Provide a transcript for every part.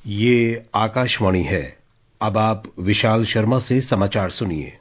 ये आकाशवाणी है। अब आप विशाल शर्मा से समाचार सुनिए।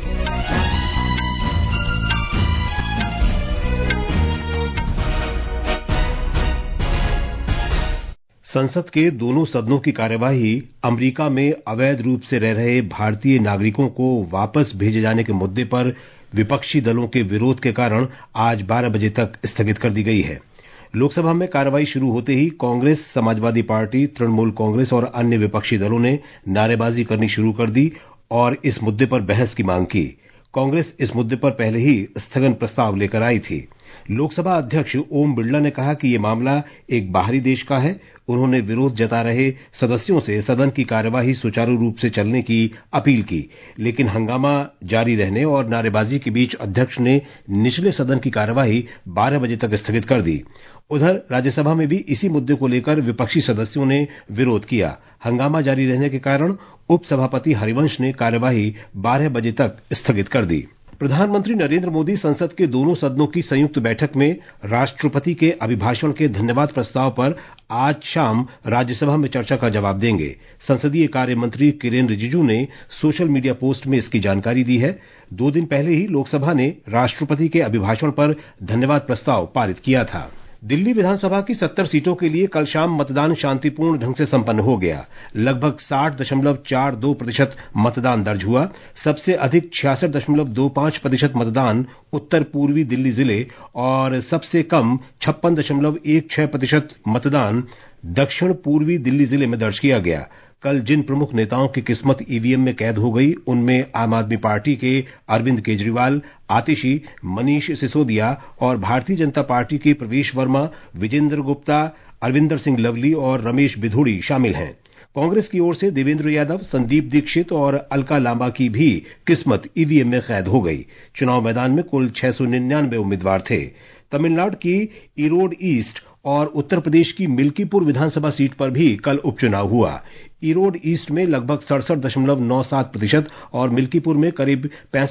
संसद के दोनों सदनों की कार्यवाही अमेरिका में अवैध रूप से रह रहे भारतीय नागरिकों को वापस भेजे जाने के मुद्दे पर विपक्षी दलों के विरोध के कारण आज 12 बजे तक स्थगित कर दी गई है। लोकसभा में कार्रवाई शुरू होते ही कांग्रेस, समाजवादी पार्टी, तृणमूल कांग्रेस और अन्य विपक्षी दलों ने नारेबाजी करनी शुरू कर दी और इस मुद्दे पर बहस की मांग की। कांग्रेस इस मुद्दे पर पहले ही स्थगन प्रस्ताव लेकर आई थी। लोकसभा अध्यक्ष ओम बिरला ने कहा कि ये मामला एक बाहरी देश का है। उन्होंने विरोध जता रहे सदस्यों से सदन की कार्यवाही सुचारू रूप से चलने की अपील की, लेकिन हंगामा जारी रहने और नारेबाजी के बीच अध्यक्ष ने निचले सदन की कार्यवाही 12 बजे तक स्थगित कर दी। उधर राज्यसभा में भी इसी मुद्दे को लेकर विपक्षी सदस्यों ने विरोध किया। हंगामा जारी रहने के कारण उपसभापति हरिवंश ने कार्यवाही 12 बजे तक स्थगित कर दी। प्रधानमंत्री नरेंद्र मोदी संसद के दोनों सदनों की संयुक्त बैठक में राष्ट्रपति के अभिभाषण के धन्यवाद प्रस्ताव पर आज शाम राज्यसभा में चर्चा का जवाब देंगे। संसदीय कार्य मंत्री किरेन रिजिजू ने सोशल मीडिया पोस्ट में इसकी जानकारी दी है। 2 दिन पहले ही लोकसभा ने राष्ट्रपति के अभिभाषण पर धन्यवाद प्रस्ताव पारित किया था। दिल्ली विधानसभा की 70 सीटों के लिए कल शाम मतदान शांतिपूर्ण ढंग से संपन्न हो गया। लगभग 60.42% मतदान दर्ज हुआ। सबसे अधिक 66.25% मतदान उत्तर पूर्वी दिल्ली जिले और सबसे कम 56.16% मतदान दक्षिण पूर्वी दिल्ली जिले में दर्ज किया गया। कल जिन प्रमुख नेताओं की किस्मत ईवीएम में कैद हो गई, उनमें आम आदमी पार्टी के अरविंद केजरीवाल, आतिशी, मनीष सिसोदिया और भारतीय जनता पार्टी के प्रवेश वर्मा, विजेंद्र गुप्ता, अरविंदर सिंह लवली और रमेश बिधूड़ी शामिल हैं। कांग्रेस की ओर से देवेंद्र यादव, संदीप दीक्षित और अलका लांबा की भी किस्मत ईवीएम में कैद हो गई। चुनाव मैदान में कुल 699 उम्मीदवार थे। तमिलनाडु की ईरोड ईस्ट और उत्तर प्रदेश की मिल्कीपुर विधानसभा सीट पर भी कल उपचुनाव हुआ। ईरोड ईस्ट में लगभग 67.97% और मिल्कीपुर में करीब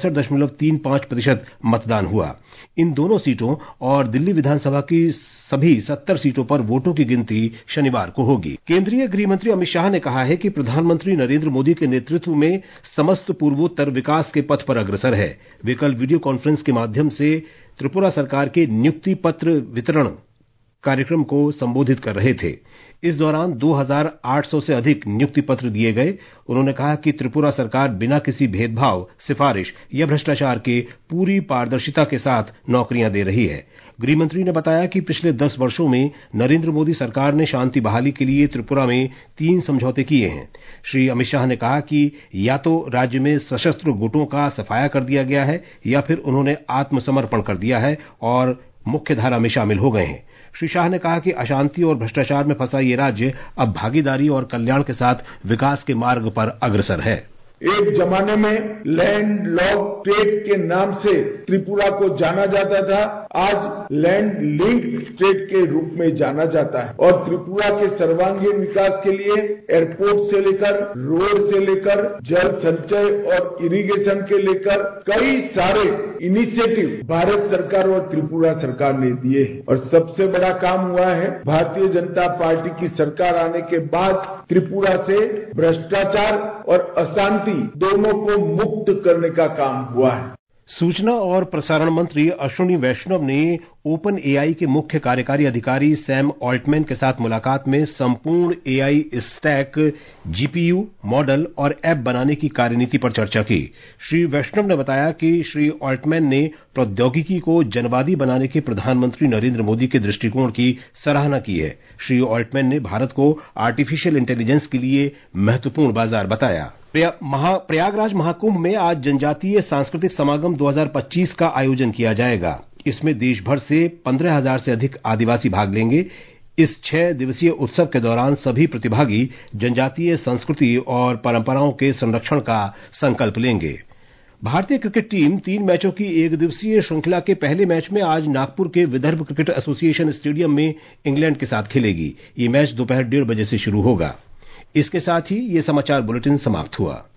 65.35% मतदान हुआ। इन दोनों सीटों और दिल्ली विधानसभा की सभी 70 सीटों पर वोटों की गिनती शनिवार को होगी। केंद्रीय गृह मंत्री अमित शाह ने कहा है कि प्रधानमंत्री नरेंद्र मोदी के नेतृत्व में समस्त पूर्वोत्तर विकास के पथ पर अग्रसर है। वे कल वीडियो कॉन्फ्रेंस के माध्यम से त्रिपुरा सरकार के नियुक्ति पत्र वितरण कार्यक्रम को संबोधित कर रहे थे। इस दौरान 2800 से अधिक नियुक्ति पत्र दिए गए। उन्होंने कहा कि त्रिपुरा सरकार बिना किसी भेदभाव, सिफारिश या भ्रष्टाचार के पूरी पारदर्शिता के साथ नौकरियां दे रही है। गृह मंत्री ने बताया कि पिछले 10 वर्षों में नरेंद्र मोदी सरकार ने शांति बहाली के लिए त्रिपुरा में 3 समझौते किए हैं। श्री अमित शाह ने कहा कि या तो राज्य में सशस्त्र गुटों का सफाया कर दिया गया है या फिर उन्होंने आत्मसमर्पण कर दिया है और मुख्य धारा में शामिल हो गए हैं। श्री शाह ने कहा कि अशांति और भ्रष्टाचार में फंसा ये राज्य अब भागीदारी और कल्याण के साथ विकास के मार्ग पर अग्रसर है। एक जमाने में लैंड लॉक स्टेट के नाम से त्रिपुरा को जाना जाता था, आज लैंड लिंक स्टेट के रूप में जाना जाता है और त्रिपुरा के सर्वांगीण विकास के लिए एयरपोर्ट से लेकर रोड से लेकर जल संचय और इरिगेशन के लेकर कई सारे इनिशिएटिव भारत सरकार और त्रिपुरा सरकार ने दिए और सबसे बड़ा काम हुआ है भारतीय जनता पार्टी की सरकार आने के बाद त्रिपुरा से भ्रष्टाचार और अशांति दोनों को मुक्त करने का काम हुआ है। सूचना और प्रसारण मंत्री अश्विनी वैष्णव ने ओपन एआई के मुख्य कार्यकारी अधिकारी सैम ऑल्टमैन के साथ मुलाकात में संपूर्ण एआई स्टैक, जीपीयू, मॉडल और ऐप बनाने की कार्यनीति पर चर्चा की। श्री वैष्णव ने बताया कि श्री ऑल्टमैन ने प्रौद्योगिकी को जनवादी बनाने के प्रधानमंत्री नरेंद्र मोदी के दृष्टिकोण की सराहना की है। श्री ऑल्टमैन ने भारत को आर्टिफिशियल इंटेलिजेंस के लिए महत्वपूर्ण बाजार बताया। प्रयागराज महाकुंभ में आज जनजातीय सांस्कृतिक समागम 2025 का आयोजन किया जाएगा। इसमें देश भर से 15,000 से अधिक आदिवासी भाग लेंगे। इस 6 दिवसीय उत्सव के दौरान सभी प्रतिभागी जनजातीय संस्कृति और परंपराओं के संरक्षण का संकल्प लेंगे। भारतीय क्रिकेट टीम 3 मैचों की एक दिवसीय श्रृंखला के पहले मैच में आज नागपुर के विदर्भ क्रिकेट एसोसिएशन स्टेडियम में इंग्लैंड के साथ खेलेगी। ये मैच दोपहर 1:30 बजे से शुरू होगा। इसके साथ ही ये समाचार बुलेटिन समाप्त हुआ।